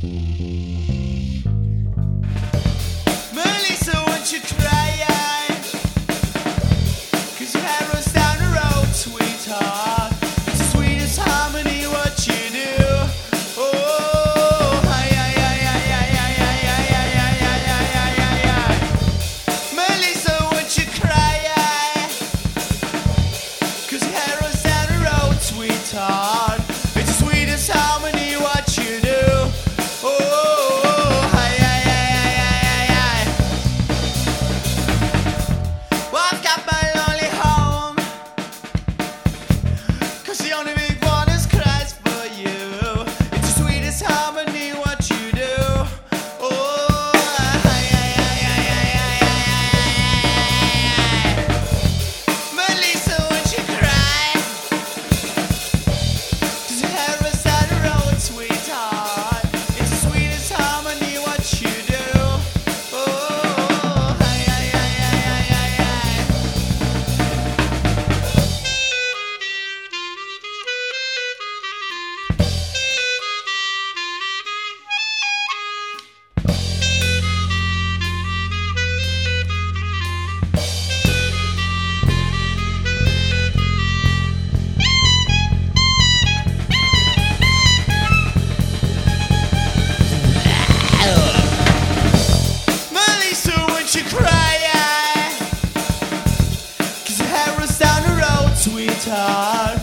Melissa, won't you cry? 'Cause your hair runs down the road, sweetheart. It's the sweetest harmony, what you do. Oh, ay, ay, ay, ay, ay, ay, ay, ay, ay, ay, ay, ay, ay, ay. Melissa, won't you cry? 'Cause your hair runs down the road, sweetheart. It's the sweetest harmony, what you do. Oh, ay, ay, ay, ay, ay, ay, ay. Well, I've got my lonely home, 'cause the only big one is cries for you. It's the sweetest harmony, what you do. Oh, ay, ay, ay, ay, ay, ay, ay, ay. Melissa, won't you cry? 'Cause your hair runs down the road, sweetheart. It's the sweetest harmony, what you do. Oh, ay, ay, ay, ay, ay, ay, ay. Melissa, won't you cry? 'Cause your hair runs down the road, sweetheart.